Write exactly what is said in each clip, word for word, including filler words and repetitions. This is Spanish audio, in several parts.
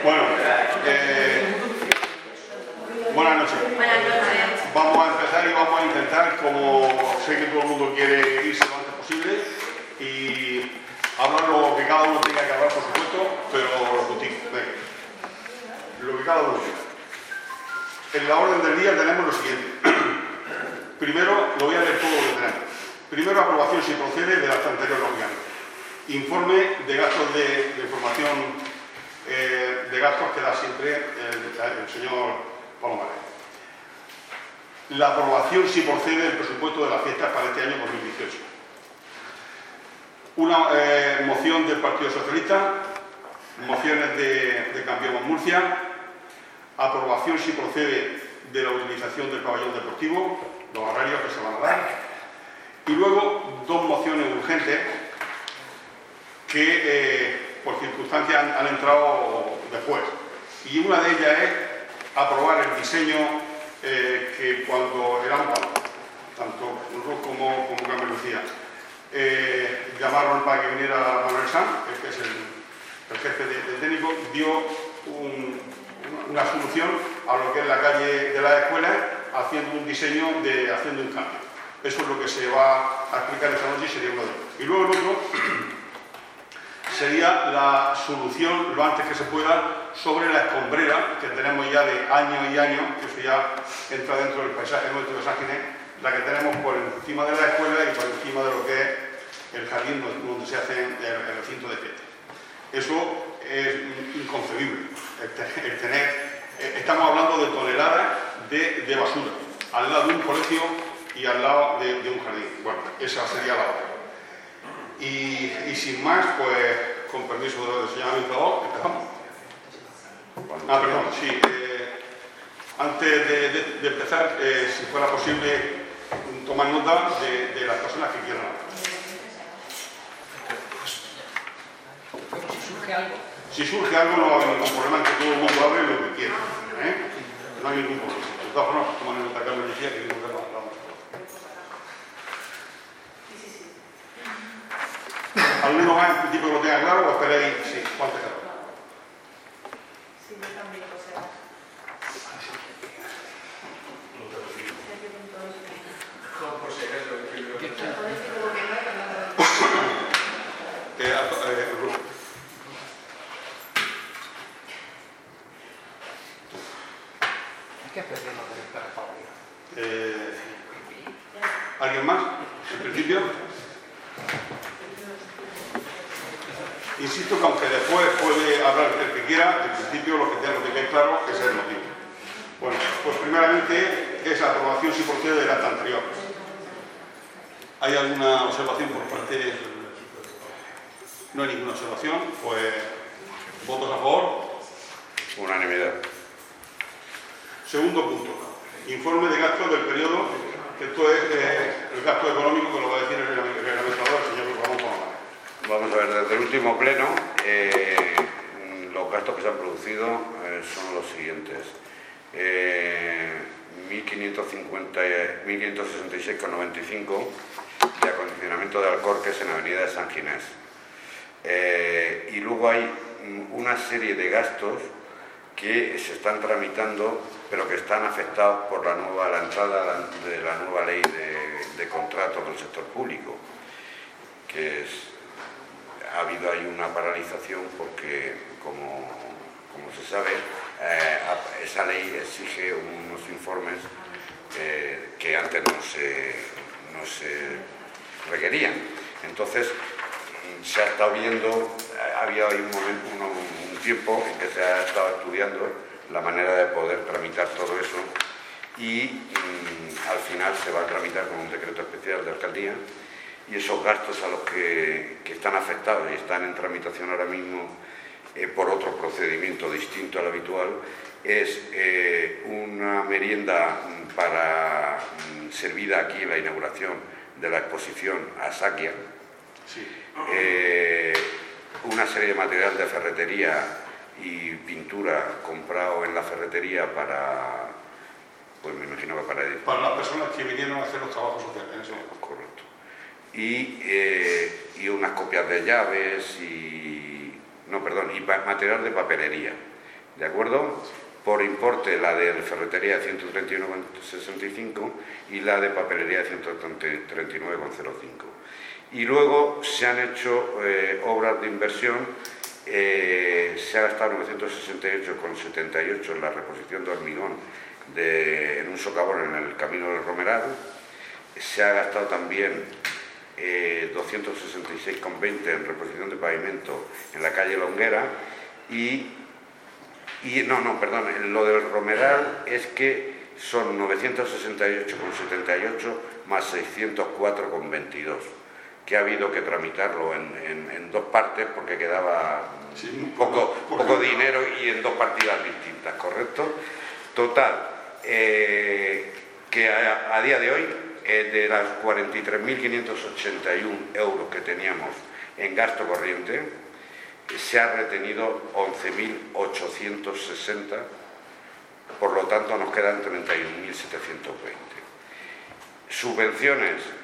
Bueno, eh, buenas noches. Buenas noches. Vamos a empezar y vamos a intentar, como sé que todo el mundo quiere irse lo antes posible, y hablar lo que cada uno tenga que hablar, por supuesto, pero lo contigo. Venga. Lo que cada uno tenga. En la orden del día tenemos lo siguiente. Primero, lo voy a leer todo lo que tenemos. Primero, aprobación si procede del acta anterior, lógicamente. Informe de gastos de, de información eh, de gastos que da siempre el, el señor Palomares. La aprobación si procede del presupuesto de las fiestas para este año dos mil dieciocho. Una eh, moción del Partido Socialista, mociones de, de Cambiemos Murcia, aprobación si procede de la utilización del pabellón deportivo, los horarios que se van a dar, y luego dos mociones urgentes que eh, por circunstancias han, han entrado después. Y una de ellas es aprobar el diseño eh, que cuando el AMPA, tanto nosotros como, como Carmen Lucía, eh, llamaron para que viniera Manuel Sanz, que es el, el jefe de, de técnico, dio un, una solución a lo que es la calle de las escuelas, haciendo un diseño, de haciendo un cambio. Eso es lo que se va a explicar esta noche y sería uno de ellos. Y luego el otro sería la solución, lo antes que se pueda, sobre la escombrera que tenemos ya de años y años, que eso ya entra dentro del paisaje nuestro de San Ginés, la que tenemos por encima de la escuela y por encima de lo que es el jardín donde se hace el, el recinto de fiestas. Eso es inconcebible, el, el tener, estamos hablando de toneladas de, de basura, al lado de un colegio y al lado de, de un jardín. Bueno, esa sería la otra. Y, y sin más, pues, con permiso del señor administrador, empezamos. Ah, perdón, sí. Eh, antes de, de, de empezar, eh, si fuera posible, tomar nota de, de las personas que quieran hablar. Si surge algo. Si surge algo, no va a haber ningún problema en que todo el mundo hable lo que quiera. ¿eh? No hay ningún problema. De todas formas, toman nota que Carmen decía que digo que no. ¿Alguno más en principio que lo tenga claro o esperéis? Sí, Juan Tejado. Sí, yo también, o sea. No, por si acaso, yo creo que Eh, eh, ¿Qué aprendemos de esta reforma? eh, ¿Alguien más? En principio. Insisto que aunque después puede hablar el que quiera, en principio lo que tenemos que tener claro es el motivo. Bueno, pues primeramente es la aprobación si procede del acta anterior. ¿Hay alguna observación por parte? No hay ninguna observación, pues votos a favor. Unanimidad. Segundo punto, informe de gastos del periodo, que esto es eh, el gasto económico que lo va a decir el reglamentador, el señor Ramón Palomares. Vamos a ver, desde el último pleno, eh, los gastos que se han producido eh, son los siguientes. Eh, mil quinientos sesenta y seis coma noventa y cinco de acondicionamiento de alcorques en Avenida de San Ginés. Eh, y luego hay una serie de gastos que se están tramitando, pero que están afectados por la nueva la entrada de la nueva ley de, de contratos del sector público, que es, ha habido ahí una paralización porque, como, como se sabe, eh, esa ley exige unos informes eh, que antes no se, no se requerían. Entonces, se ha estado viendo, había ahí un momento, un, un tiempo en que se ha estado estudiando la manera de poder tramitar todo eso y mmm, al final se va a tramitar con un decreto especial de alcaldía y esos gastos a los que, que están afectados y están en tramitación ahora mismo eh, por otro procedimiento distinto al habitual es eh, una merienda para mmm, servida aquí en la inauguración de la exposición a Saquia. Sí. Eh, una serie de material de ferretería y pintura comprado en la ferretería para, pues me imagino que para... Para las personas que vinieron a hacer los trabajos sociales, en ese momento. Correcto. Y, eh, y unas copias de llaves y... no, perdón, y material de papelería. ¿de acuerdo? Por importe la de ferretería ciento treinta y uno coma sesenta y cinco y la de papelería ciento treinta y nueve coma cero cinco. Y luego se han hecho eh, obras de inversión, eh, se ha gastado novecientos sesenta y ocho coma setenta y ocho en la reposición de hormigón de, en un socavón en el Camino del Romeral, se ha gastado también eh, doscientos sesenta y seis coma veinte en reposición de pavimento en la calle Longuera y Y no, no, perdón, lo del Romeral es que son novecientos sesenta y ocho coma setenta y ocho más seiscientos cuatro coma veintidós, que ha habido que tramitarlo en, en, en dos partes porque quedaba sí, poco, poco dinero y en dos partidas distintas, ¿correcto? Total, eh, que a, a día de hoy, eh, de las cuarenta y tres mil quinientos ochenta y uno euros que teníamos en gasto corriente, se ha retenido once mil ochocientos sesenta, por lo tanto nos quedan treinta y un mil setecientos veinte. Subvenciones,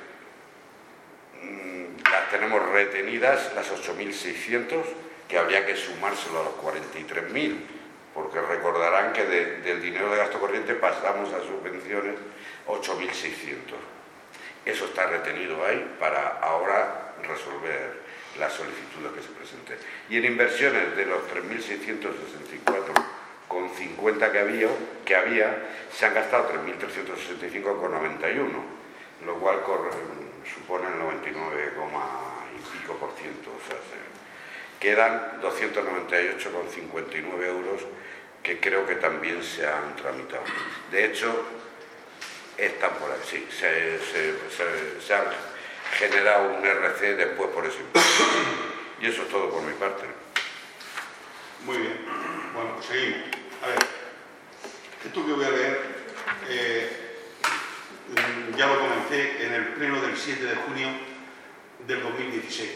mmm, las tenemos retenidas, las ocho mil seiscientos, que habría que sumárselo a los cuarenta y tres mil, porque recordarán que de, del dinero de gasto corriente pasamos a subvenciones ocho mil seiscientos. Eso está retenido ahí para ahora resolver las solicitudes que se presenten. Y en inversiones de los tres mil seiscientos sesenta y cuatro coma cincuenta que había, que había, se han gastado tres mil trescientos sesenta y cinco coma noventa y uno, lo cual corre, supone el noventa y nueve, y pico por ciento. O sea, se, quedan doscientos noventa y ocho coma cincuenta y nueve euros que creo que también se han tramitado. De hecho, están por ahí, sí, se, se, se, se han generado un R C después por ese impuesto. Y eso es todo por mi parte. Muy bien. Bueno, pues seguimos. A ver, esto que voy a leer eh, ya lo comenté en el pleno del siete de junio del dos mil dieciséis.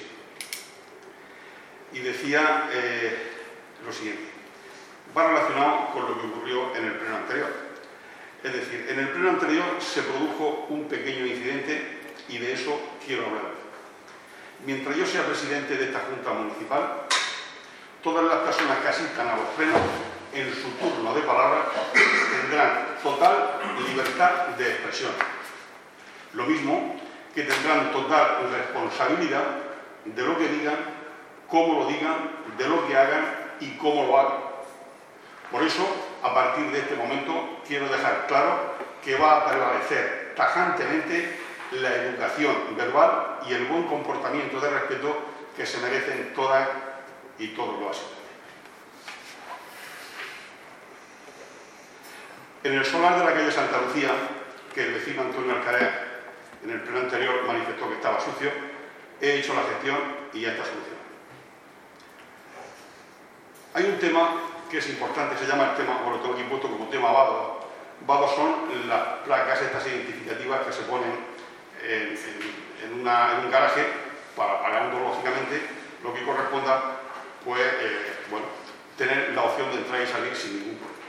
Y decía eh, lo siguiente. Va relacionado con lo que ocurrió en el pleno anterior. Es decir, en el pleno anterior se produjo un pequeño incidente y de eso quiero hablar. Mientras yo sea presidente de esta Junta Municipal, todas las personas que asistan a los plenos, en su turno de palabra, tendrán total libertad de expresión. Lo mismo que tendrán total responsabilidad de lo que digan, cómo lo digan, de lo que hagan y cómo lo hagan. Por eso, a partir de este momento, quiero dejar claro que va a prevalecer tajantemente la educación verbal y el buen comportamiento de respeto que se merecen todas y todos los asistentes. En el solar de la calle Santa Lucía, que el vecino Antonio Alcaraz en el pleno anterior manifestó que estaba sucio, he hecho la gestión y ya está solucionado. Hay un tema que es importante, se llama el tema, o lo tengo aquí puesto como tema vado. Vados son las placas estas identificativas que se ponen En, en, en, una, en un garaje para pagando lógicamente lo que corresponda, pues eh, bueno, tener la opción de entrar y salir sin ningún problema.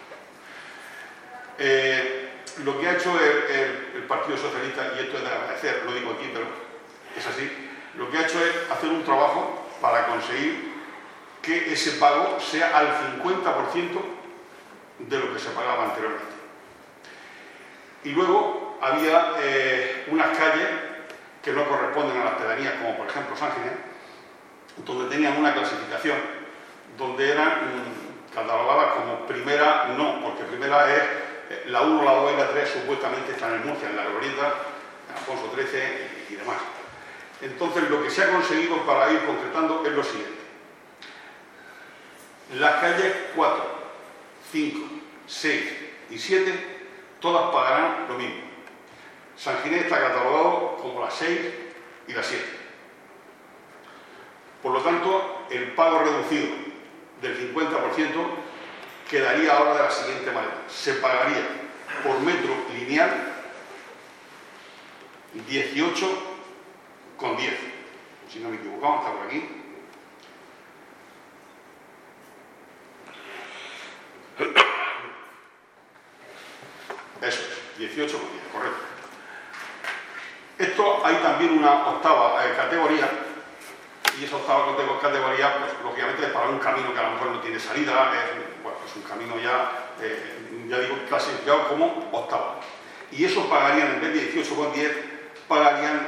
Eh, lo que ha hecho el, el, el Partido Socialista, y esto es de agradecer, lo digo aquí, pero es así, lo que ha hecho es hacer un trabajo para conseguir que ese pago sea al cincuenta por ciento de lo que se pagaba anteriormente. Y luego había eh, unas calles que no corresponden a las pedanías, como por ejemplo San Ginés, donde tenían una clasificación, donde eran mmm, catalogadas como primera, no, porque primera es eh, la uno, la dos y la tres supuestamente están en Murcia, en la glorieta, en Alfonso trece y, y demás. Entonces lo que se ha conseguido para ir concretando es lo siguiente. Las calles cuatro, cinco, seis y siete todas pagarán lo mismo. San Ginés está catalogado como las seis y las siete. Por lo tanto, el pago reducido del cincuenta por ciento quedaría ahora de la siguiente manera. Se pagaría por metro lineal dieciocho coma diez. Si no me equivoco, está por aquí. Eso es, dieciocho coma diez, correcto. Esto hay también una octava eh, categoría, y esa octava categoría, pues lógicamente es para un camino que a lo mejor no tiene salida, es, bueno, es un camino ya, eh, ya digo, clasificado como octavo. Y eso pagarían, en vez de dieciocho coma diez, pagarían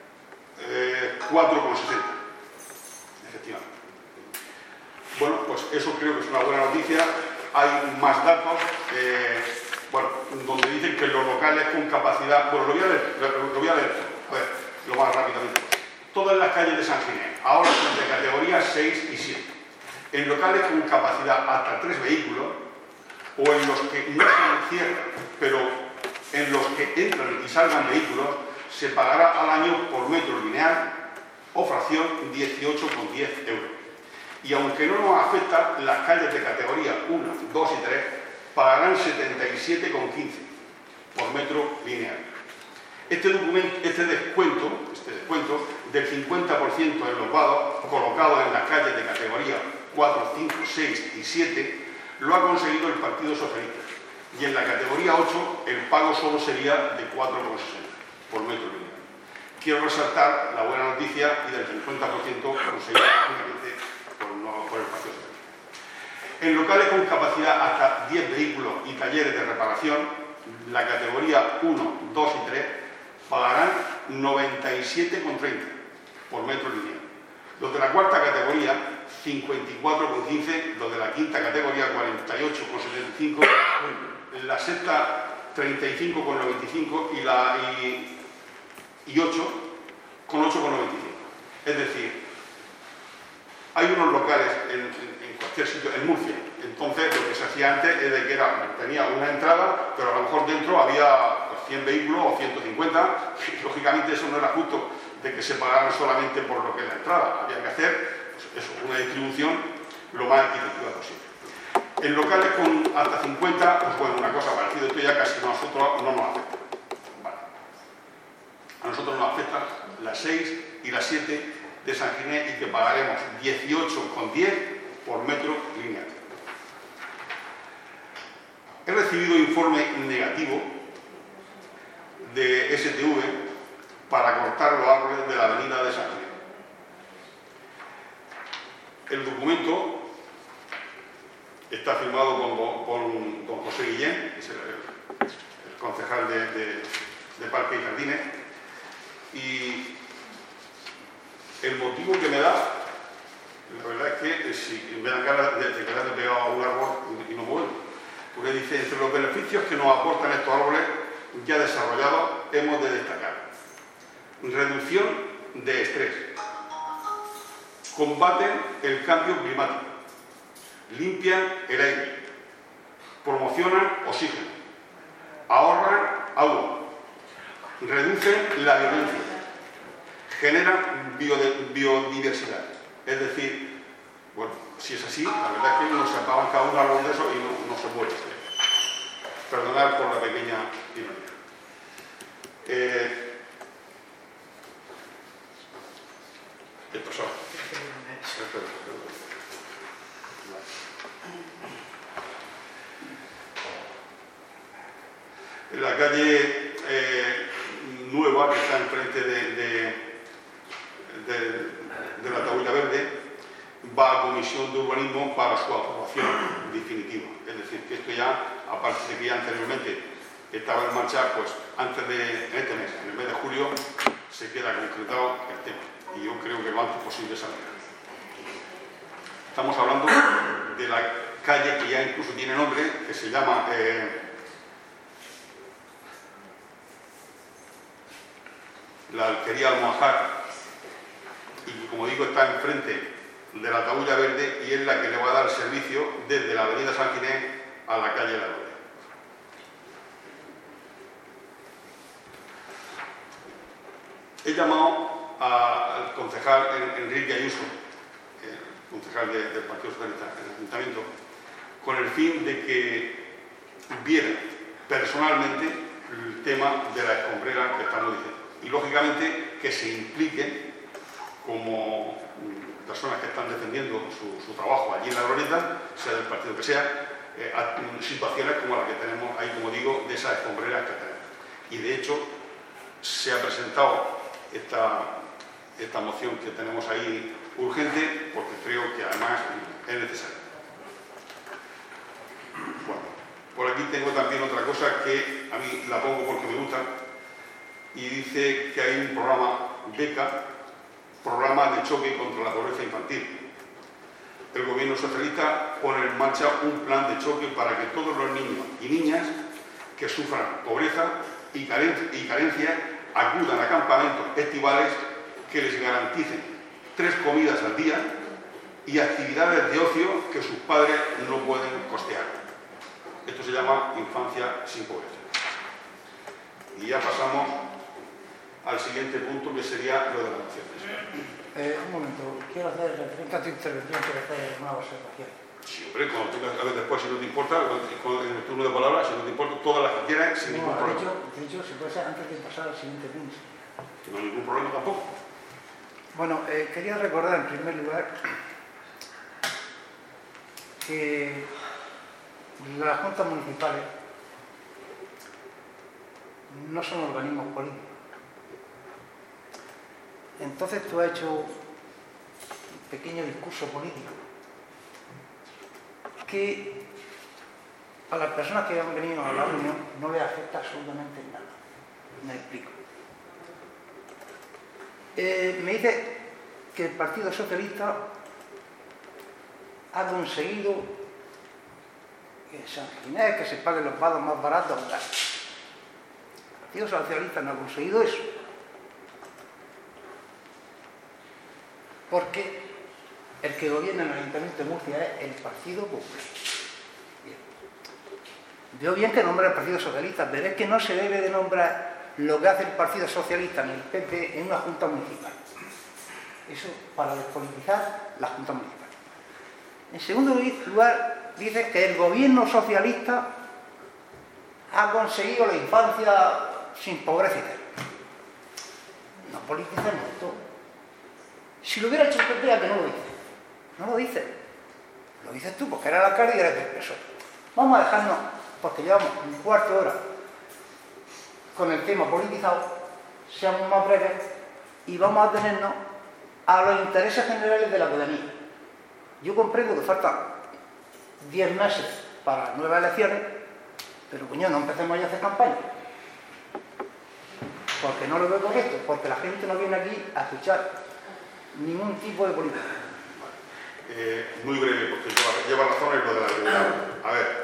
eh, cuatro coma sesenta. Efectivamente. Bueno, pues eso creo que es una buena noticia. Hay más datos, eh, bueno, donde dicen que los locales con capacidad... Bueno, lo voy a leer, lo, lo voy a leer, a ver, lo más rápidamente. Todas las calles de San Ginés ahora son de categoría seis y siete. En locales con capacidad hasta tres vehículos, o en los que no se encierran, pero en los que entran y salgan vehículos, se pagará al año por metro lineal o fracción dieciocho coma diez euros. Y aunque no nos afecta, las calles de categoría uno, dos y tres pagarán setenta y siete coma quince por metro lineal. Este, documento, este, descuento, este descuento del cincuenta por ciento en los vados colocados en las calles de categoría cuatro, cinco, seis y siete lo ha conseguido el Partido Socialista. Y en la categoría ocho el pago solo sería de cuatro coma sesenta por metro lineal. Quiero resaltar la buena noticia y del cincuenta por ciento conseguido por, no, por el Partido Socialista. En locales con capacidad hasta diez vehículos y talleres de reparación, la categoría uno, dos y tres pagarán noventa y siete coma treinta por metro lineal. Los de la cuarta categoría, cincuenta y cuatro coma quince, los de la quinta categoría, cuarenta y ocho coma setenta y cinco, la sexta, treinta y cinco coma noventa y cinco y la y, y ocho con ocho coma noventa y cinco. Es decir, hay unos locales en, en, en cualquier sitio, en Murcia, entonces lo que se hacía antes es de que era, tenía una entrada, pero a lo mejor dentro había pues, cien vehículos o ciento cincuenta, y lógicamente eso no era justo de que se pagaran solamente por lo que es la entrada, había que hacer pues, eso, una distribución lo más equitativa posible. En locales con hasta cincuenta, pues bueno, una cosa parecida, esto ya casi a nosotros no nos afecta. Vale. A nosotros nos afectan las seis y las siete de San Ginés y que pagaremos dieciocho coma diez por metro lineal. He recibido informe negativo de S T V para cortar los árboles de la avenida de San Ginés. El documento está firmado con, con don José Guillén, que es el, el concejal de, de, de Parque y Jardines, y el motivo que me da, la verdad es que si me dan ganas de, de quedarme pegado a un árbol y no muevo, porque dice, entre los beneficios que nos aportan estos árboles ya desarrollados, hemos de destacar reducción de estrés, combaten el cambio climático, limpian el aire, promocionan oxígeno, ahorran agua, reducen la violencia, generan biodiversidad. Es decir, bueno, si es así, la verdad es que nos sentaban cada uno árbol de eso y no, no se puede hacer. Perdonad por la pequeña ironía. Eh, esto son. En la calle eh, nueva que está enfrente de, de, de, de la Tahuya Verde va a comisión de urbanismo para su aprobación definitiva. Es decir, que esto ya, aparte de que ya anteriormente estaba en marcha, pues antes de en este mes, en el mes de julio, se queda concretado el tema. Y yo creo que lo antes posible saldrá. Estamos hablando de la calle que ya incluso tiene nombre, que se llama eh, la Alquería Almohajar, y que, como digo, está enfrente de la Tahuya Verde y es la que le va a dar servicio desde la avenida San Ginés a la calle La Gloria. He llamado a, al concejal Enrique Ayuso, el concejal de, del Partido Socialista en el Ayuntamiento, con el fin de que viera personalmente el tema de la escombrera que estamos diciendo. Y lógicamente que se impliquen como personas que están defendiendo su, su trabajo allí en la Glorieta, sea del partido que sea, eh, a situaciones como la que tenemos ahí, como digo, de esas escombreras que tenemos. Y de hecho se ha presentado esta, esta moción que tenemos ahí urgente porque creo que además es necesaria. aquí tengo también otra cosa que a mí la pongo porque me gusta, y dice que hay un programa beca, programa de choque contra la pobreza infantil. El gobierno socialista pone en marcha un plan de choque para que todos los niños y niñas que sufran pobreza y carencia acudan a campamentos estivales que les garanticen tres comidas al día y actividades de ocio que sus padres no pueden costear. Esto se llama infancia sin pobreza. Y ya pasamos al siguiente punto, que sería lo de las mociones. Eh, un momento, quiero hacer referente a tu intervención, quiero hacer una observación. Sí, hombre, cuando tengas, a ver, después, si no te importa, en el turno de palabras, si no te importa, todas las que quieras, sin ningún No, de problema. hecho, de hecho, se puede ser antes de pasar al siguiente punto. No hay ningún problema tampoco. Bueno, eh, quería recordar en primer lugar que las juntas municipales no son organismos políticos. Entonces tú has hecho un pequeño discurso político que a las personas que han venido a la reunión no les afecta absolutamente nada. Me explico. Eh, me dice que el Partido Socialista ha conseguido que en San Ginés, que se paguen los vados más baratos. El Partido Socialista no ha conseguido eso. Porque el que gobierna en el Ayuntamiento de Murcia es el Partido Popular. Bien. Veo bien que nombra el Partido Socialista, pero es que no se debe de nombrar lo que hace el Partido Socialista ni el P P en una Junta Municipal. Eso para despolitizar la Junta Municipal. En segundo lugar, dice que el gobierno socialista ha conseguido la infancia sin pobreza. No politicemos todo. Si lo hubiera hecho el P P, ¿a que no lo dice? No lo dice. Lo dices tú, porque era el alcalde y eres del P S O E. Vamos a dejarnos, porque llevamos un cuarto de hora con el tema politizado, seamos más breves y vamos a atenernos a los intereses generales de la ciudadanía. Yo comprendo que faltan diez meses para nuevas elecciones, pero coño, no empecemos ya a hacer campaña. Porque no lo veo correcto, porque la gente no viene aquí a escuchar ningún tipo de política. Eh, muy breve, porque lleva, lleva razón en lo de la seguridad. A ver,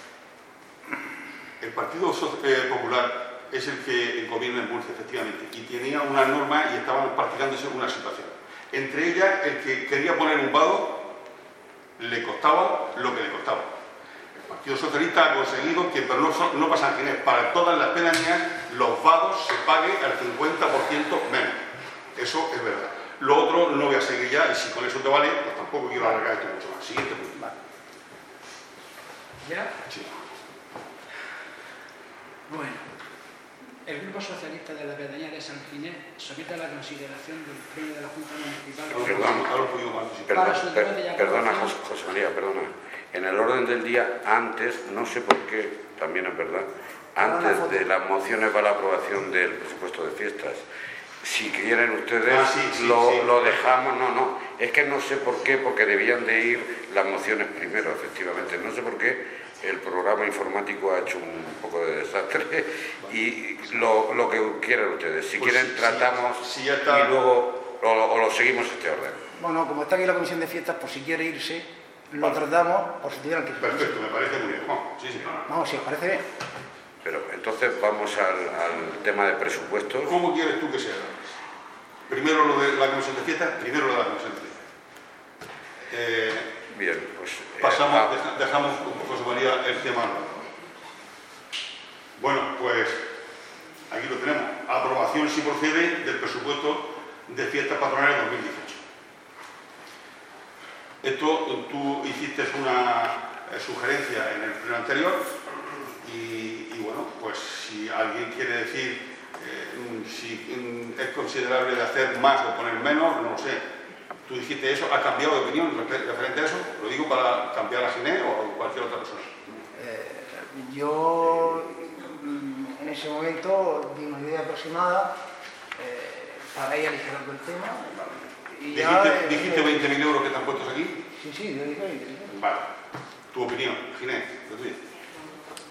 el Partido eh, Popular es el que gobierna en Murcia, efectivamente, y tenía una norma y estaban practicándose una situación. Entre ellas, el que quería poner un vado le costaba lo que le costaba. El Partido Socialista ha conseguido que, pero no, no para San Ginés, para todas las pedanías, los vados se paguen al cincuenta por ciento menos. Eso es verdad. Lo otro no voy a seguir ya, y si con eso te vale, pues tampoco quiero alargar esto mucho más. Siguiente punto. Vale. ¿Ya? Sí. Bueno, el Grupo Socialista de la Pedanía de San Ginés somete a la consideración del Pleno de la Junta Municipal. Perdón, ahora puedo participar. Para su Perdona, debate y per- perdona aprobación. José, José María, perdona. En el orden del día, antes, no sé por qué, también es verdad, antes de las mociones va la aprobación del presupuesto de fiestas. Si quieren ustedes, Ah, sí, sí, lo, sí. lo dejamos, no, no, es que no sé por qué, porque debían de ir las mociones primero, efectivamente, no sé por qué el programa informático ha hecho un poco de desastre y lo, lo que quieran ustedes, si Pues quieren sí, tratamos sí, ya está. y luego o, o lo seguimos este orden. Bueno, como está aquí la comisión de fiestas, por si quiere irse, lo Vale. tratamos por si tuvieran que irse. Perfecto, me parece muy bien. Vamos, sí, sí. Vamos, si os parece bien. Pero entonces vamos al, al tema de presupuestos. ¿Cómo quieres tú que sea? Primero lo de la comisión de fiestas, primero lo de la comisión de fiestas. Eh, Bien, pues... eh, pasamos, ah, deja- dejamos, José María, el tema. Bueno, pues aquí lo tenemos. Aprobación, si procede, del presupuesto de fiestas patronales dos mil dieciocho. Esto, tú hiciste una eh, sugerencia en el pleno anterior y, y bueno, pues si alguien quiere decir eh, si mm, es considerable de hacer más o poner menos, no lo sé. Tú dijiste eso, ¿has cambiado de opinión refer- referente a eso? Lo digo para cambiar a Ginés o a cualquier otra persona. Eh, yo mm, en ese momento di una idea aproximada eh, para ir aligerando el tema. Y ya, Dijiste, eh, dijiste eh, veinte mil euros que te han puesto aquí. Sí, sí, yo dije veinte mil. Vale. Tu opinión, Ginés, lo tuyo.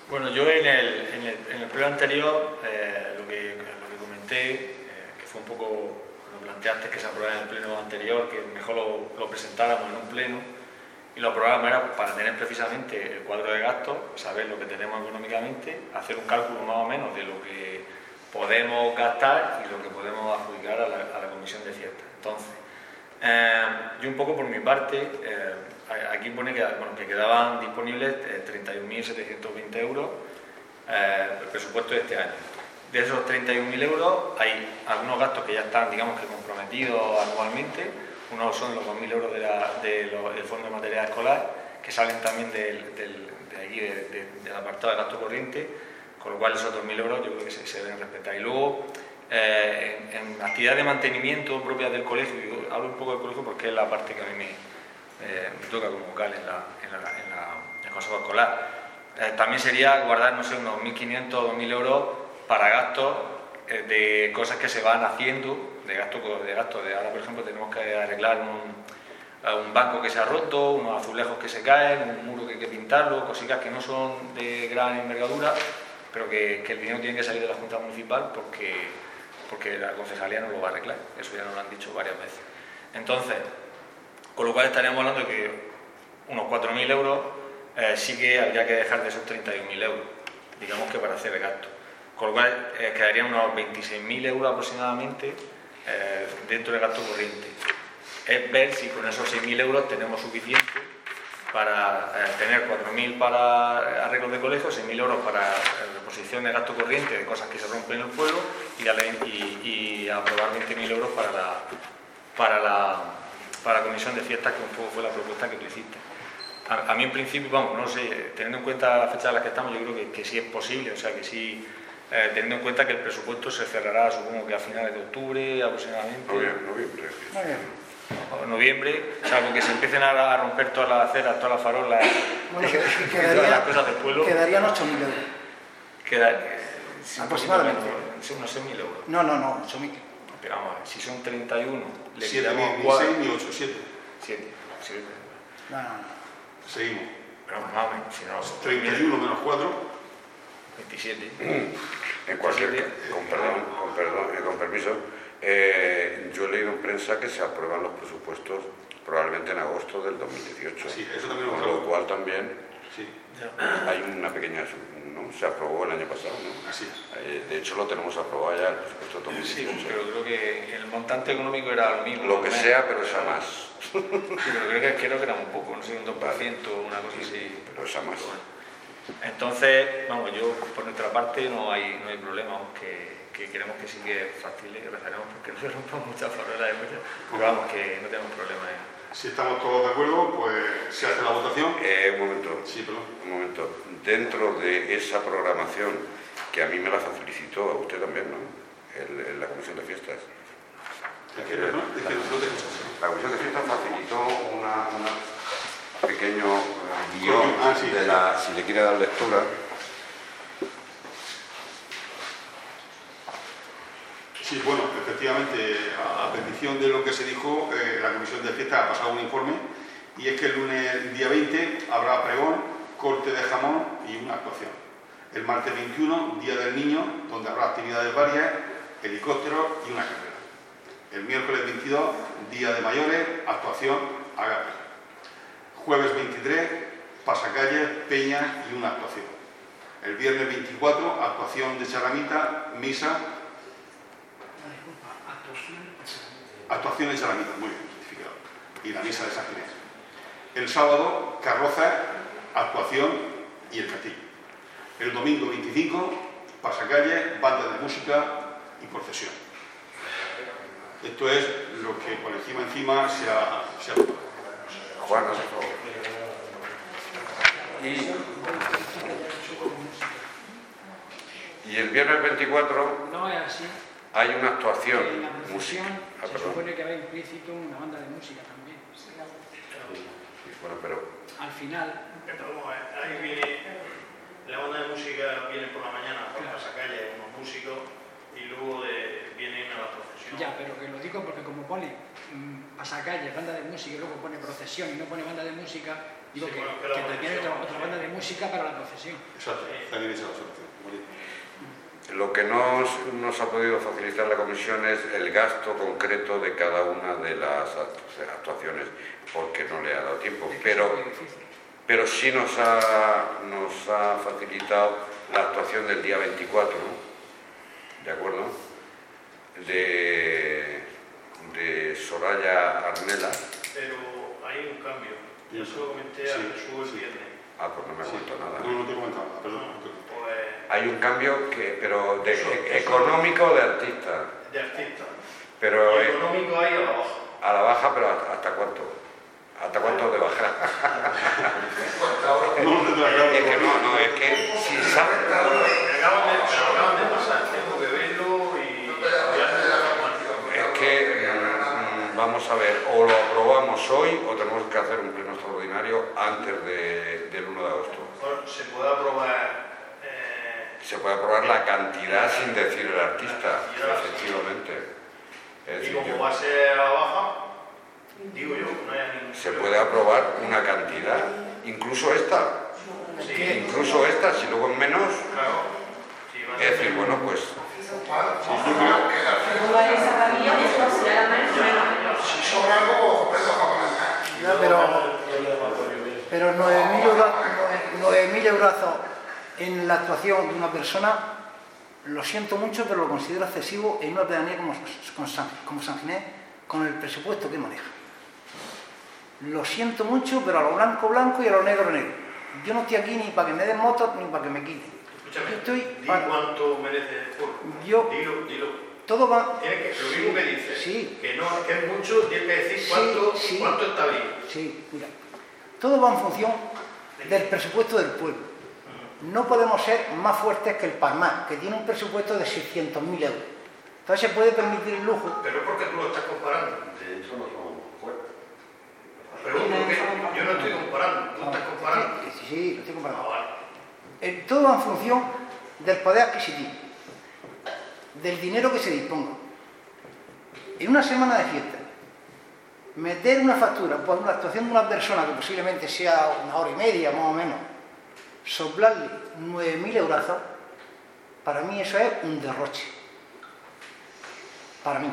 Bueno, yo en el, en el, en el pleno anterior, eh, lo, que, lo que comenté, eh, que fue un poco, lo planteaste que se aprobara en el pleno anterior, que mejor lo, lo presentáramos en un pleno, y lo aprobáramos era para tener precisamente el cuadro de gastos, saber lo que tenemos económicamente, hacer un cálculo más o menos de lo que podemos gastar y lo que podemos adjudicar a la, a la comisión de fiestas. Entonces, eh, yo un poco por mi parte, eh, aquí pone que, bueno, que quedaban disponibles eh, treinta y un mil setecientos veinte euros eh, el presupuesto de este año. De esos treinta y un mil euros hay algunos gastos que ya están, digamos, que comprometidos anualmente. Unos son los dos mil euros de la, de los, del Fondo de Material Escolar, que salen también del, del, de aquí, de, de, del apartado de gasto corriente, con lo cual esos dos mil euros yo creo que se, se deben respetar. Y luego, eh, en, en actividades de mantenimiento propias del colegio, yo hablo un poco del colegio porque es la parte que a mí me, eh, me toca como vocal en, la, en, la, en, la, en el consejo escolar. Eh, también sería guardar, no sé, unos mil quinientos o dos mil euros para gastos eh, de cosas que se van haciendo, de gasto, de gasto de ahora, por ejemplo, tenemos que arreglar un, un banco que se ha roto, unos azulejos que se caen, un muro que hay que pintarlo, cositas que no son de gran envergadura, pero que, que el dinero tiene que salir de la Junta Municipal porque, porque la concejalía no lo va a arreglar, eso ya nos lo han dicho varias veces. Entonces, con lo cual estaríamos hablando de que unos cuatro mil euros eh, sí que habría que dejar de esos treinta y un mil euros, digamos que para hacer el gasto. Con lo cual eh, quedarían unos veintiséis mil euros aproximadamente eh, dentro del gasto corriente. Es ver si con esos seis mil euros tenemos suficiente para eh, tener cuatro mil para arreglos de colegio, seis mil euros para eh, reposición de gasto corriente de cosas que se rompen en el pueblo y, darle, y, y aprobar veinte mil euros para la, para, la, para la comisión de fiestas, que un poco fue la propuesta que tú hiciste. A, a mí en principio, vamos, no sé, teniendo en cuenta la fecha en la que estamos, yo creo que, que sí es posible, o sea que sí. Eh, teniendo en cuenta que el presupuesto se cerrará, supongo que a finales de octubre aproximadamente. Noviembre. noviembre. Muy bien. O noviembre, salvo que se empiecen a romper todas las aceras, todas las farolas, Bueno, que- todas quedaría- las cosas del pueblo. Quedarían ocho mil euros. Queda, eh, sí, Aproximadamente. sí, unos seis mil euros. No, no, no, ocho mil. Pero vamos a ver, si son treinta y uno, le siete quitamos mil, ni cuatro. seis, ni ocho, siete. siete, siete. No, no, no. Seguimos. Pero más o menos, si no, treinta y uno menos cuatro. veintisiete. En cualquier con perdón, con, perdón, eh, con permiso, eh, yo he leído en prensa que se aprueban los presupuestos probablemente en agosto del dos mil dieciocho. Sí, eso también lo Con creo. lo cual también Sí, hay una pequeña... ¿no? Se aprobó el año pasado, ¿no? así. Eh, de hecho lo tenemos aprobado ya el presupuesto de dos mil Sí, dieciocho. pero creo que el montante económico era lo mismo. Lo que más o sea, menos. pero es a más. Sí, pero creo que, creo que era un poco, no sé, un dos por ciento, una cosa así. Pero es a más. Entonces, vamos, yo por nuestra parte no hay, no hay problema, vamos, que, que queremos que sí que es fácil, que rezaremos porque no se rompan muchas farolas de muchas, pero vamos, que no tenemos problema en... Si estamos todos de acuerdo, pues se hace la votación. Eh, un momento. Sí, perdón. Un momento. Dentro de esa programación, que a mí me la facilitó, a usted también, ¿no? El, el- la Comisión de Fiestas. Es que, perdón, es que no te escuchas. La Comisión de Fiestas facilitó una, una pequeño eh, guión Ah, sí. de la, si le quiere dar lectura. Sí, bueno, efectivamente, a, a petición de lo que se dijo, eh, la Comisión de Fiestas ha pasado un informe y es que el lunes día veinte habrá pregón, corte de jamón y una actuación. El martes veintiuno, Día del Niño, donde habrá actividades varias, helicópteros y una carrera. El miércoles veintidós, Día de Mayores, actuación, agape. Jueves veintitrés, pasacalles, peñas y una actuación. El viernes veinticuatro, actuación de charamita, misa. Actuación de charamita, muy bien certificado. Y la misa de San Ginés. El sábado, carroza, actuación y el castillo. El domingo veinticinco, pasacalle, banda de música y procesión. Esto es lo que por encima encima se ha, se ha votado. Juan, por favor. Y, y el viernes veinticuatro No es así. hay una Que actuación en la música. procesión Ah, se perdón. supone que va implícito una banda de música también. Sí, bueno, pero Al final, Pero vamos a ver, ahí viene, la banda de música viene por la mañana por Claro. pasacalle, unos músicos, y luego de, vienen a la procesión. ya, pero que lo digo porque como pone mm, pasacalle, banda de música y luego pone procesión y no pone banda de música, digo Sí, que, bueno, que que la también hay procesión, otra, otra sí. banda de música música para la procesión. Exacto, también esa es la solución. Muy bien. Lo que nos, nos ha podido facilitar la comisión es el gasto concreto de cada una de las actuaciones, porque no le ha dado tiempo, pero, pero sí nos ha, nos ha facilitado la actuación del día veinticuatro, ¿no? ¿De acuerdo? De, de Soraya Arnela. Pero hay un cambio. Yo se lo comenté a Sí, Jesús el sí. viernes. Ah, pues no me ha cuento nada. No, no te he comentado nada, perdón. Pues Hay un cambio, que, pero de, Eso, e- eso. económico o de artista. de artista. Pero Y eh, económico hay a la baja. a la baja, pero ¿hasta hasta cuánto? ¿Hasta cuánto de baja? No, no te la Es que no, no, es que si sabe... Me acaban de, me acaban de pasar, tengo que verlo y ya Es que mm, vamos a ver, o lo aprobamos hoy o tenemos que hacer un pleno extraordinario antes de- del uno de agosto. se puede aprobar. eh, Se puede aprobar la cantidad sin decir el artista, efectivamente. Es y decir, como yo- va a ser a la baja, digo yo, no hay ningún se problema. puede aprobar una cantidad, incluso esta, Sí, incluso esta, si luego es menos, claro. Sí, va a es ser decir, bueno, pues Si sobra algo, completo Ya, pero pero nueve mil euros, nueve mil euros en la actuación de una persona, lo siento mucho, pero lo considero excesivo en una pedanía como, como San, como San Ginés, con el presupuesto que maneja. Lo siento mucho, pero a lo blanco, blanco y a lo negro, negro. Yo no estoy aquí ni para que me den motos ni para que me quiten. Escúchame, Yo estoy di para- cuánto merece el pueblo. Yo- Dilo, dilo. Todo va... Tienes que, lo mismo que dices, Sí. que no, que es mucho, tienes que decir Sí, cuánto, sí. cuánto está bien. Sí, mira. Todo va en función del presupuesto del pueblo. No podemos ser más fuertes que el Palmar, que tiene un presupuesto de seiscientos mil euros. Entonces se puede permitir el lujo. Pero es porque tú lo estás comparando. de eso no somos fuertes. Pregunto que yo no estoy comparando, tú estás comparando. Sí, sí, sí, lo estoy Ah, comparando. vale. Eh, Todo va en función del poder adquisitivo, del dinero que se disponga. En una semana de fiesta, meter una factura por una actuación de una persona que posiblemente sea una hora y media más o menos, soplarle nueve mil euros, para mí eso es un derroche. Para mí.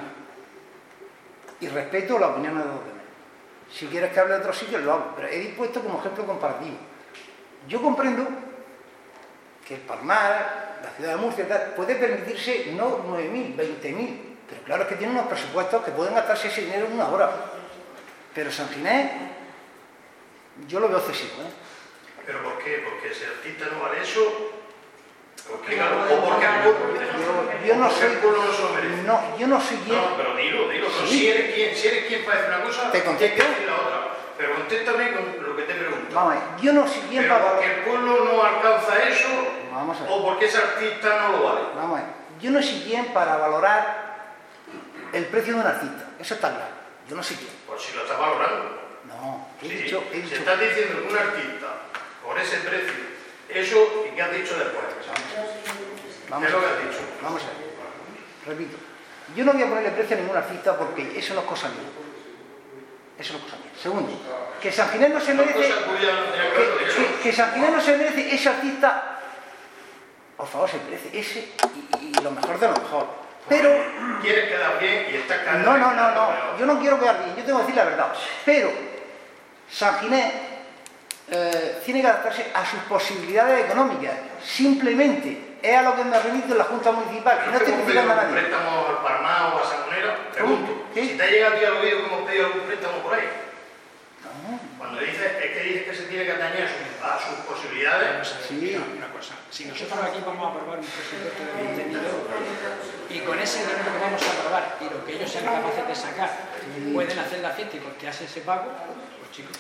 Y respeto la opinión de los demás. Si quieres que hable de otros sitios, lo hago, pero he dispuesto como ejemplo comparativo. Yo comprendo que el Palmar, la ciudad de Murcia, tal, puede permitirse no nueve mil, veinte mil, pero claro es que tiene unos presupuestos que pueden gastarse ese dinero en una hora. Pero San Ginés, yo lo veo excesivo, ¿eh? ¿Pero por qué? ¿Porque ese artista no vale eso? Explícalo. ¿O porque el pueblo, Yo, yo no porque soy, el pueblo no se lo merece? no, yo no soy quien, No, pero dilo, dilo. Pero Sí. si eres quien, si eres quien para decir una cosa, Te contesto. tienes que decir la otra. Pero contéstame con lo que te pregunto. vamos a ver, yo no soy quien ¿Pero para porque valorar, el pueblo no alcanza eso? Vamos a ver. ¿O porque ese artista no lo vale? vamos a ver, yo no soy quien para valorar el precio de un artista, eso está claro, yo no soy quien. Pues si lo estás valorando. No, he Sí, dicho, he si dicho, estás diciendo que un artista, por ese precio, eso, ¿y qué has dicho después? vamos ¿Qué a es lo que ver, has dicho? vamos a ver, repito, yo no voy a ponerle precio a ningún artista porque eso no es cosa mía, eso no es cosa mía. Segundo, que San Ginés no se Son merece, cosas tuyas, ya que lo he que, dicho. que- que San Ginés no se merece ese artista, por favor, se merece ese y, y lo mejor de lo mejor, pero Quieres quedar bien y estás quedando no, no, bien, no, no, pero- yo no quiero quedar bien, yo tengo que decir la verdad, pero San Ginés eh, tiene que adaptarse a sus posibilidades económicas, simplemente es a lo que me remito en la Junta Municipal, que no estoy hemos criticando pedido a algún nadie. préstamo al Parmá o a Sangonera? Pregunto. ¿Sí? Si te ha llegado a ti al oído que hemos pedido algún préstamo por ahí. No, Cuando dices, es que dices que se tiene que atañer a sus, a sus posibilidades. Vamos a ver, Sí. mira, una cosa. Si nosotros aquí vamos a aprobar un presupuesto de veinte mil euros y con ese dinero que vamos a aprobar y lo que ellos sean capaces de sacar pueden hacer la fiesta y porque hace ese pago, pues chicos,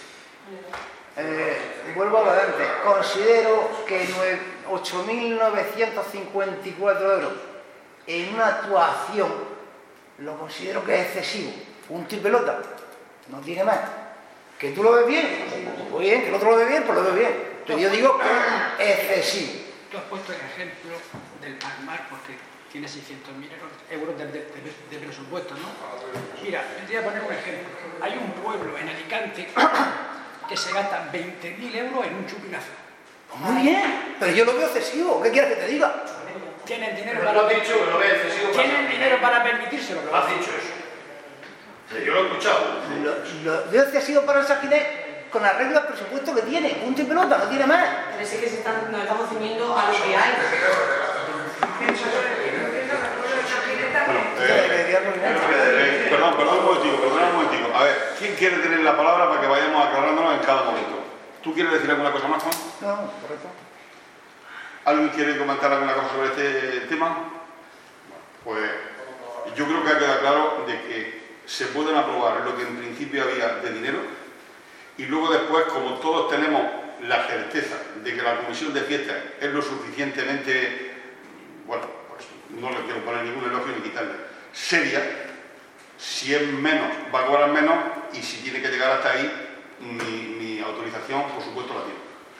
Eh, vuelvo a lo de antes, considero que ocho mil novecientos cincuenta y cuatro euros en una actuación lo considero que es excesivo, punto y pelota, no tiene más. Que tú lo ves bien, pues bien, que el otro lo ve bien, pues lo ve bien, pero yo digo que es excesivo. tú has puesto el ejemplo del Palmar porque tiene seiscientos mil euros de, de, de, de presupuesto, ¿no? Mira, yo te voy a poner un ejemplo. Hay un pueblo en Alicante que se gasta veinte mil euros en un chupinazo. Muy bien, pero yo lo veo excesivo. ¿Qué quieres que te diga? Tienen dinero Pero para, lo has dicho que lo ves excesivo. para- tienen dinero para permitírselo. Has dicho eso. Sí, yo lo he escuchado. Lo, lo veo excesivo para el Saquinet con arreglo al presupuesto que tiene. Punto y pelota, no tiene más. Pero sí que se están, nos estamos ciñendo a lo que hay. Bueno, eh, eh, perdón, perdón un momentico, perdón un momentico. A ver, ¿quién quiere tener la palabra para que vayamos aclarándonos en cada momento? ¿Tú quieres decir alguna cosa más, Juan? No, correcto. ¿Alguien quiere comentar alguna cosa sobre este tema? Pues yo creo que ha quedado claro de que se pueden aprobar lo que en principio había de dinero y luego después, como todos tenemos la certeza de que la comisión de fiestas es lo suficientemente, bueno, pues no le quiero poner ningún elogio ni quitarle, seria, si es menos va a cobrar menos y si tiene que llegar hasta ahí, mi, mi autorización por supuesto la tiene.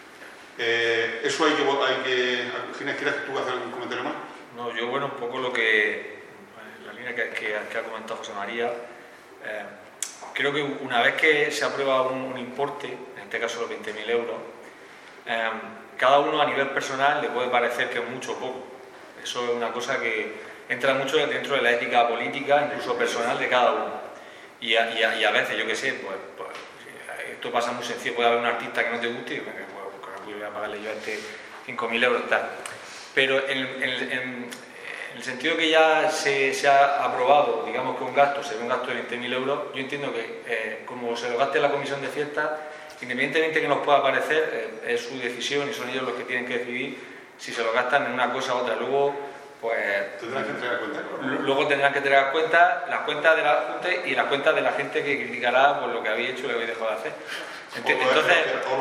Eh, eso hay que... Hay que Ginés, ¿quieres que tú hagas algún comentario más? No, yo, bueno, un poco lo que... La línea que, que, que ha comentado José María, eh, creo que una vez que se aprueba un, un importe, en este caso los veinte mil euros, eh, cada uno a nivel personal le puede parecer que es mucho o poco. Eso es una cosa que entra mucho dentro de la ética política, incluso personal de cada uno. Y a, y a, y a veces, yo qué sé, pues, pues esto pasa muy sencillo, puede haber un artista que no te guste y pues, pues, voy a pagarle yo a este cinco mil euros tal. Pero en, en, en, en el sentido que ya se, se ha aprobado, digamos que un gasto, se ve un gasto de veinte mil euros, yo entiendo que eh, como se lo gaste la comisión de fiestas, independientemente que nos pueda parecer, eh, es su decisión y son ellos los que tienen que decidir si se lo gastan en una cosa u otra. Luego, pues... Tendrán que entregar cuenta. Luego tendrán que entregar cuentas, las cuentas de la Junta y las cuentas de la gente que criticará por lo que habéis hecho y lo que habéis dejado de hacer. Entonces,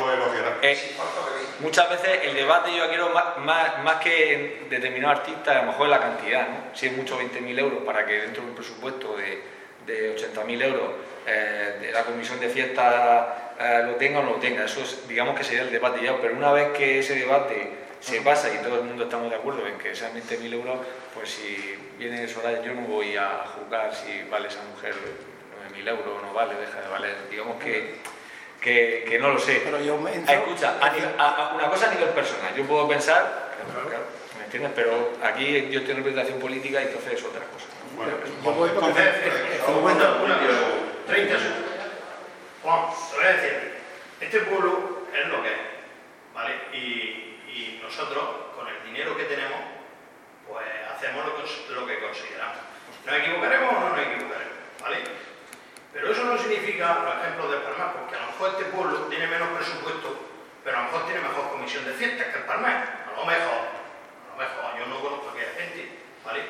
eh, muchas veces el debate yo quiero más, más, más que en determinado artista, a lo mejor es la cantidad, ¿no? Si es mucho veinte mil euros para que dentro de un presupuesto de, de ochenta mil euros eh, de la comisión de fiestas eh, lo tenga o no lo tenga, eso es, digamos que sería el debate ya, pero una vez que ese debate se pasa y todo el mundo estamos de acuerdo en que sean veinte mil euros, pues si viene Soraya, yo no voy a juzgar si vale esa mujer nueve mil euros o no vale, deja de valer, digamos que Que, que no lo sé. Pero yo me entro... Escucha, a, a, a una cosa a nivel personal. Yo puedo pensar, claro, ¿me entiendes? Pero aquí yo tengo representación política y entonces es otra cosa. Bueno, Yo voy porque... Una, una, treinta segundos. Juan, te voy a decir, este pueblo es lo que es, ¿vale? Y, y nosotros, con el dinero que tenemos, pues hacemos lo que, lo que consideramos. ¿Nos equivocaremos o no nos equivocaremos? ¿Vale? Pero eso no significa, por ejemplo, del Palmar, porque a lo mejor este pueblo tiene menos presupuesto, pero a lo mejor tiene mejor comisión de fiestas que el Palmar. A lo mejor, a lo mejor, yo no conozco a aquella gente, ¿vale?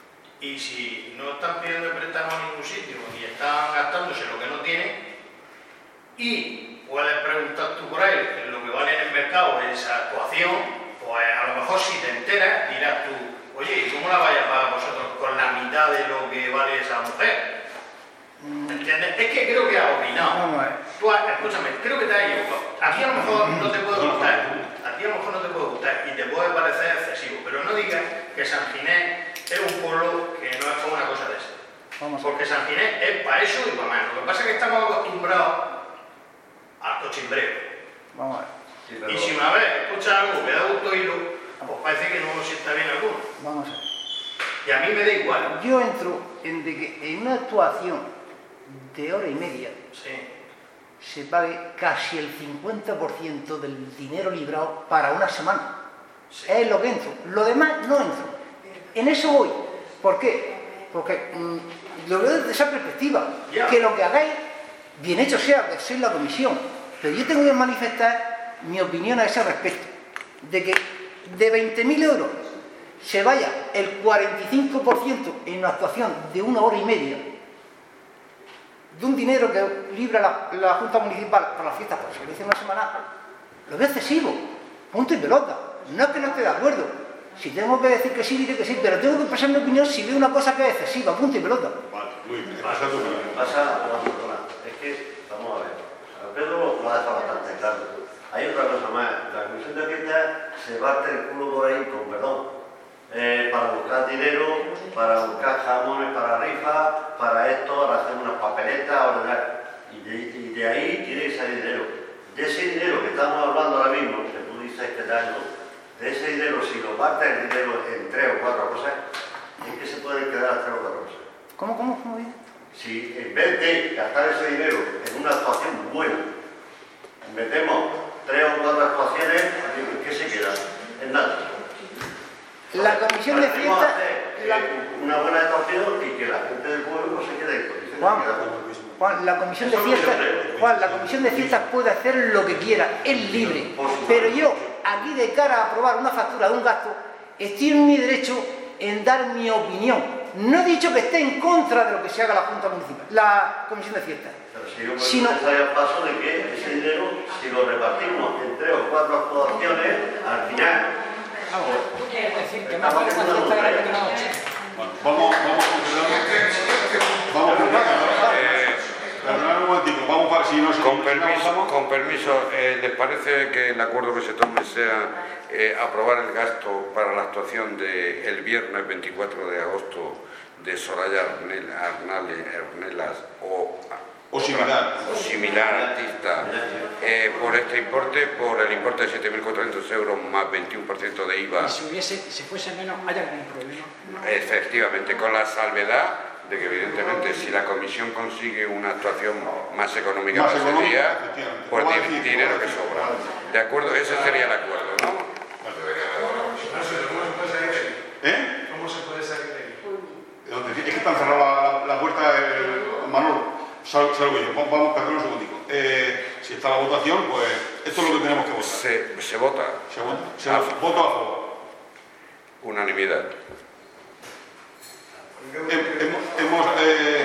Y si no están pidiendo préstamo a ningún sitio y están gastándose lo que no tienen, y puedes preguntar tú por ahí en lo que vale en el mercado esa actuación, pues a lo mejor si te enteras dirás tú, oye, ¿y cómo la vais a pagar vosotros con la mitad de lo que vale esa mujer? ¿Entiendes? Es que creo que has opinado. No, no es. Tú, has- escúchame, creo que te has equivocado. A ti a lo mejor no te puede gustar, a ti a lo mejor no te puede gustar y te puede parecer excesivo, pero no digas que San Ginés es un pueblo que no es como una cosa de esa. Vamos a ver. Porque San Ginés es para eso y para más. Lo que pasa es que estamos acostumbrados al cocimbreo. Vamos a ver. Sí, pero... Y si una vez escuchas algo que da gusto oírlo, pues parece que no lo sienta bien alguno. Vamos a ver. Y a mí me da igual. Yo entro en de que en una actuación de hora y media Sí. se pague casi el cincuenta por ciento del dinero librado para una semana. Sí. Es lo que entro. Lo demás no entro. En eso voy. ¿Por qué? Porque mmm, lo veo desde esa perspectiva. Ya. Que lo que hagáis, bien hecho sea, que sois la comisión. Pero yo tengo que manifestar mi opinión a ese respecto. De que de veinte mil euros se vaya el cuarenta y cinco por ciento en una actuación de una hora y media, de un dinero que libra la, la Junta Municipal para las fiestas por servicio una semana, lo veo excesivo, punto y pelota. No es que no esté de acuerdo. Si tengo que decir que sí, diré que sí, pero tengo que expresar mi opinión si veo una cosa que es excesiva, punto y pelota. Vale, muy bien. Vale, Pasando por lo que pasa, no, perdona, es que, vamos a ver, a Pedro lo ha dejado bastante claro. Hay otra cosa más, la comisión de fiestas se parte el culo por ahí, con perdón, eh, para buscar dinero, para buscar jamones para rifas, para esto, para hacer unas papeletas, ordenar. Y de, y de ahí tiene que salir dinero. De ese dinero que estamos hablando ahora mismo, que tú dices ustedes que dan, ¿no? De ese dinero, si lo parte el dinero en tres o cuatro cosas, ¿en qué se pueden quedar las tres o cuatro cosas? ¿Cómo, cómo, cómo dice? Si en vez de gastar ese dinero en una actuación buena, metemos tres o cuatro actuaciones, ¿qué se queda? En nada. La comisión de Podemos fiestas... hacer, La... eh, una buena actuación y que la gente del pueblo se quede en condiciones. Juan, de quedar. Juan, la comisión de Eso es lo que fiestas, yo creo. Juan, la comisión de fiestas puede hacer lo que quiera, es libre. Pero yo, aquí de cara a aprobar una factura de un gasto, estoy en mi derecho en dar mi opinión. No he dicho que esté en contra de lo que se haga la Junta Municipal, la comisión de fiestas. Pero si yo Si no- puedo al paso de que ese dinero, si lo repartimos en tres o cuatro actuaciones, al final, Vamos, es decir, que más vale una fiesta grande que una noche. Bueno, vamos, vamos concretando. Vamos concretando. Eh, Perdonad un momentico, vamos para si no si Con no permiso, avanzamos. con permiso eh, ¿les parece que el acuerdo que se tome sea eh, aprobar el gasto para la actuación del viernes veinticuatro de agosto de Soraya Arnel- Arnale- Arnelas o, O similar. o similar artista eh, por este importe, por el importe de siete mil cuatrocientos euros más veintiuno por ciento de I V A? Y si hubiese, si fuese menos, ¿hay algún problema? Efectivamente, con la salvedad de que evidentemente si la comisión consigue una actuación más económica Más para ese económica, día, efectivamente. pues Lo va a di- decir, dinero lo va a que decir. sobra. ¿De acuerdo? Ese sería el acuerdo, ¿no? ¿Eh? ¿Cómo se puede salir de ahí? ¿Dónde? Es que están cerrada la, la puerta, el, Manolo, sal- salgo yo. Vamos, vamos, perdón un segundico. Eh, si está la votación, pues esto es lo que tenemos que votar. Se, se vota. Se vota. Se Ah. vota. Voto a favor. Unanimidad. Hem- Hemos, hemos, eh,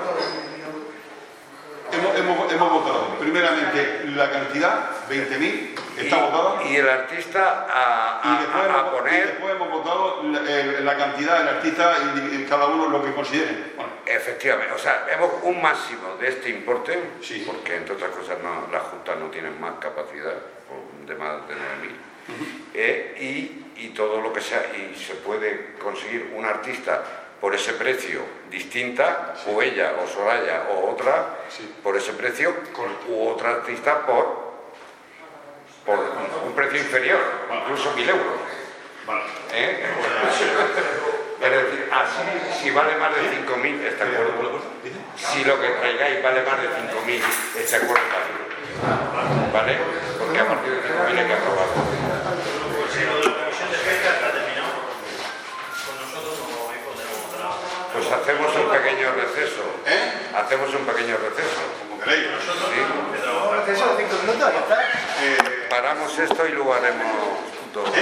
hemos, hemos, hemos votado, primeramente, la cantidad, veinte mil, está y, votada. y el artista a, Y a- después, a- a hemos, y poner, después hemos votado la, el- la cantidad del artista y cada uno lo que consideren. Bueno, efectivamente, o sea, hemos un máximo de este importe, Sí. porque entre otras cosas no, las juntas no tienen más capacidad, o de más de nueve mil, eh, y, y todo lo que sea, y se puede conseguir un artista por ese precio distinta, Sí. o ella, o Soraya, o otra, Sí. por ese precio, Correcto. u otra artista por, por un precio inferior, incluso mil euros. vale. ¿eh? Es decir, así, si vale más de cinco mil, está de acuerdo. Si lo que traigáis vale más de cinco mil, este acuerdo está bien. ¿Vale? Porque a partir de cinco mil hay que aprobarlo. Pues si lo de la comisión de pesca está terminado, con nosotros como hoy podremos votar. Pues hacemos un pequeño receso. ¿Eh? Hacemos un pequeño receso. Como queréis. Nosotros Sí. tenemos que trabajar. Eso de cinco minutos, ya está. Eh, Paramos esto y luego haremos dos.